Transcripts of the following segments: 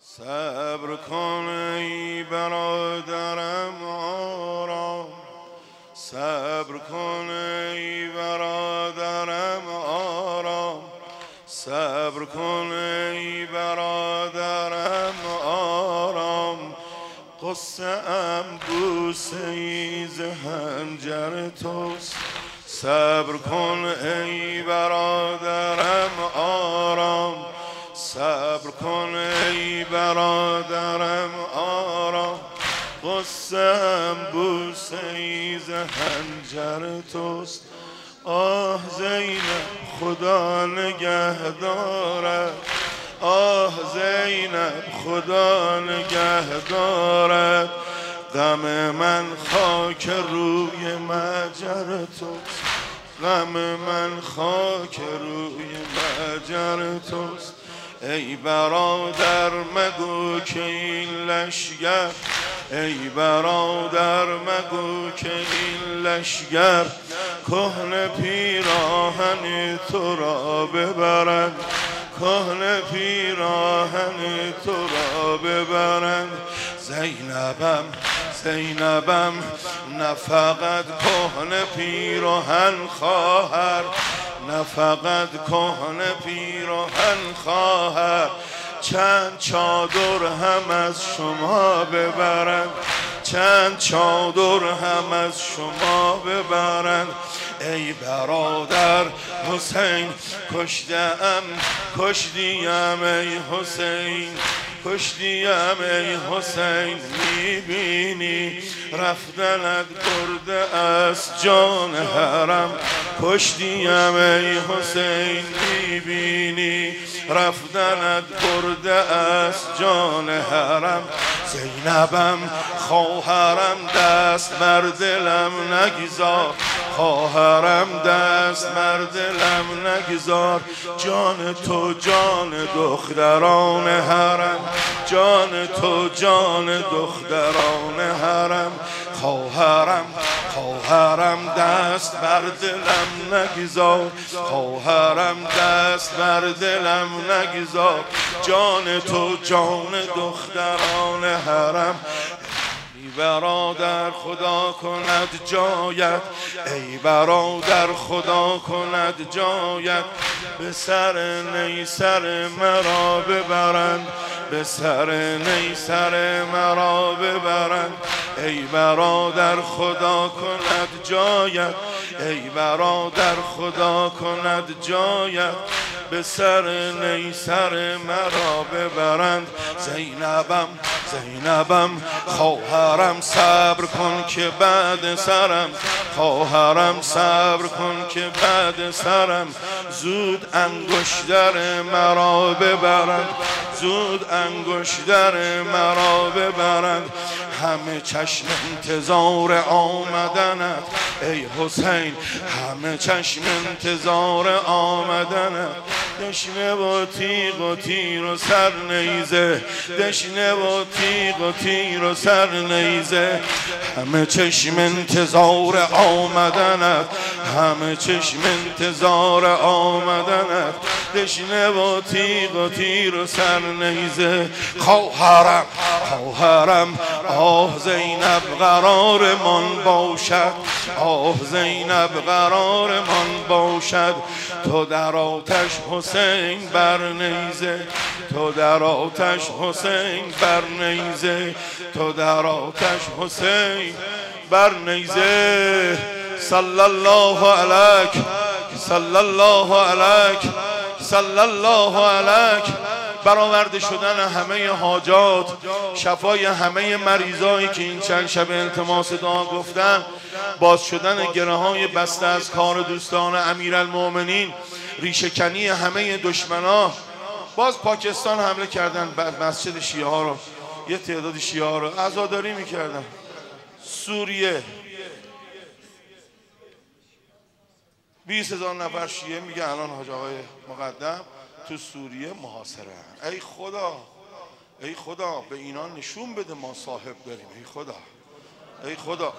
صبر کن ای برادرم آرام، صبر کن ای برادرم آرام، صبر کن ای برادرم آرام. قصه ام بوسه ای ز حنجر توست. صبر کن ای برادرم آرام، صبر کن ای برادرم آرام. قصه ام بوسه ای ز حنجر توست. آه زینب خدا نگه دارد، آه زینب خدا نگه دارد. غم من خاک روی مجر توست، غم من خاک روی مجر توست. ای برادر مگو که این لشگر، ای برادر مگو که این لشگر کهنه پیراهن تو را ببرند، کهنه پیراهن تو را ببرند. زینبم زینبم نه فقط کهنه پیراهن خواهر، نه فقط کهنه پیراهن خواهر، چند چادر هم از شما ببرند، چند چادر هم از شما ببرند. ای برادر حسین کشتم کشتیم ای حسین، کشتیم ای حسین. میبینی رفتنت برده از جان حرم، کشتیم ای حسین. میبینی رفتنت برده از جان حرم. زینبم خواهرم دست بر دلم نگذار، خواهرم دست بر دلم نگذار. جان تو جان دختران حرم، جان تو جان دختران حرم. خواهرم خواهرم دست بر دلم نگذار، خواهرم دست بر دلم نگذار. جان تو جان دختران حرم. ای برادر خدا کند جایت، ای برادر خدا کند جایت. به سر نیسر مرا ببرند، به سر نیسر مرا ببرند. ای برادر خدا کند جایت، ای برادر خدا کند جایت. به سر نیسر مرا ببرند. زینبم زینبم خواهرم صبر کن که بعد سرم، خواهرم صبر کن که بعد سرم. زود انگشتر مرا ببرند، زود انگشتر مرا ببرند. همه چشم انتظار آمدنت ای حسین، همه چشم انتظار آمدنت. دشنه و تیغ و تیر و سر نیزه، دشنه و تیغ و تیر و سر نیزه. همه چشم انتظار آمدنت، همه چشم انتظار آمدنت. دشنه و تیغ و تیر و سر نیزه. خواهرم خواهرم آه زینب قرارمان باشد، آه زینب قرارمان باشد. تو در آتش حسین بر نیزه، تو در آتش حسین بر نیزه، تو در آتش حسین بر نیزه. صلی الله علیک صلی الله علیک صلی الله علیک. برآورده شدن همه حاجات، شفای همه مریضایی که این چند شب التماس دعا گفتن، باز شدن گره های بسته از کار دوستان امیرالمؤمنین، ریشه‌کنی همه دشمنا. باز پاکستان حمله کردن بر مسجد شیعه ها رو، یه تعداد شیعه ها رو عزاداری میکردن. سوریه 20,000 نفر شیعه میگه الان حاج آقای مقدم تو سوریه محاصره. ای خدا ای خدا به اینا نشون بده ما صاحب داریم. ای خدا ای خدا.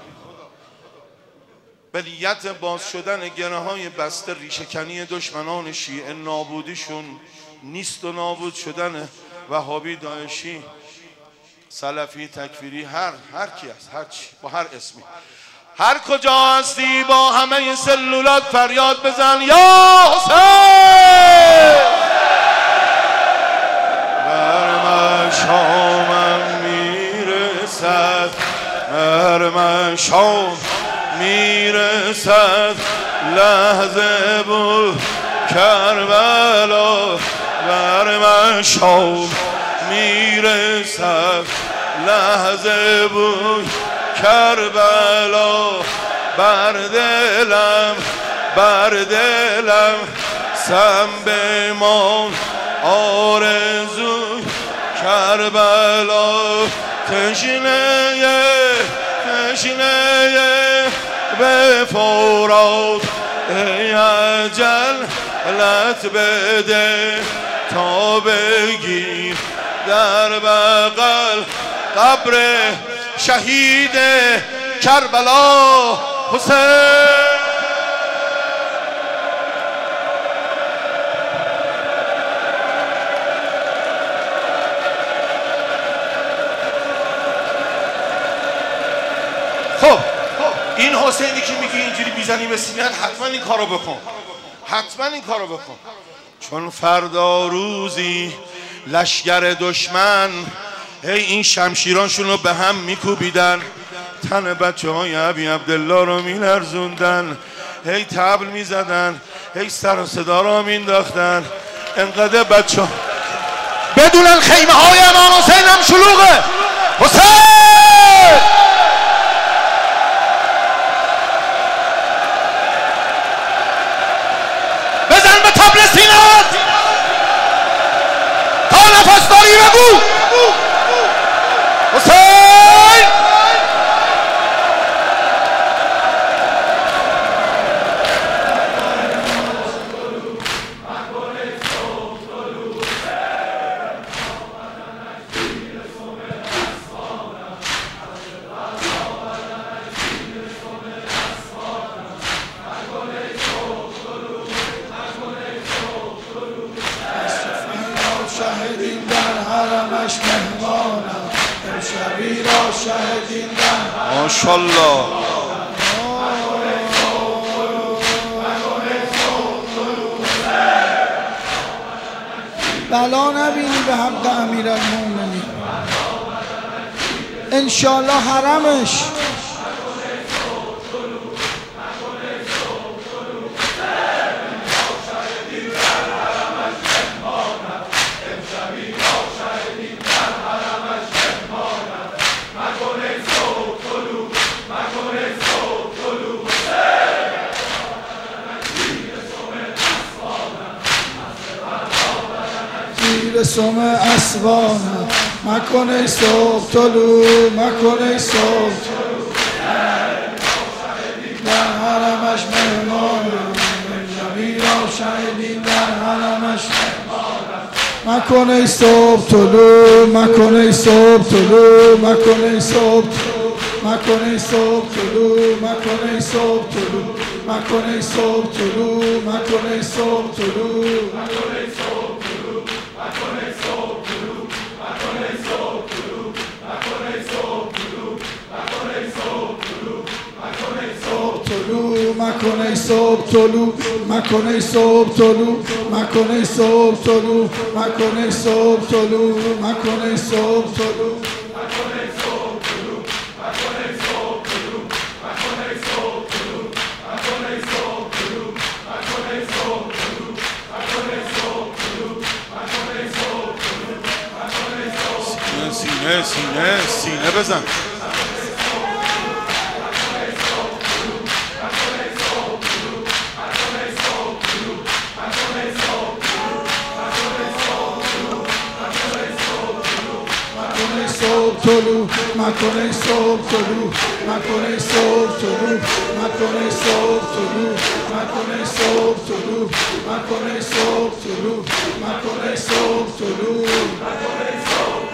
به نیت باز شدن گره های بسته، ریشه‌کنی دشمنان شیعه، نابودیشون، نیست و نابود شدن وهابی، داعشی، سلفی، تکفیری، هر کی هست، هر چی، با هر اسمی، هر کجا هستی با همه سلولات فریاد بزن یا حسین. بر مشامم میرسد، بر مشام میرسد لحظه بود کربلا، بر مشام میرسد لحظه بود کربلا، بر دلم سم بمان آرزوی کربلا، تشنه به فرات ای اجل لت بده تا بگیر در بغل قبر شهید کربلا حسین. خب این حسینی که میگه اینجوری بیزنی به سینه، حتما این کارو بکن، حتما این کارو بکن، چون فردا روزی لشگر دشمن هی این شمشیرانشون رو به هم میکوبیدن، تن بچه های ابی عبدالله رو میلرزوندن، هی طبل میزدن، هی سر و صدا رو مینداختن، انقدر بچه ها بدونن خیمه های امام حسین هم شلوغه. حسین بزن به طبل سینات تا نفس داری بگو حسین. شاهدین در حرمش مهمانم، امشبی را شاهدین در ماشالله. بلا نبینی به حق امیرالمومنین انشالله حرمش. سوم اسوانم مکنه صبح طلوع، مکنه صبح در حرمش مهمانم، امشبی را شاهدین در حرمش مکنه صبح طلوع، مکنه صبح طلوع، مکنه صبح مکنه صبح طلوع، مکنه صبح طلوع، مکنه صبح طلوع، مکنه صبح طلوع. مکنه صبح طلوع، مکنه صبح طلوع، مکنه صبح طلوع، مکنه صبح طلوع، مکنه صبح طلوع. سینه بزن. طلوع مکنه صبح طلوع، مکنه صبح طلوع، مکنه صبح طلوع، مکنه صبح طلوع، مکنه صبح طلوع، مکنه صبح طلوع.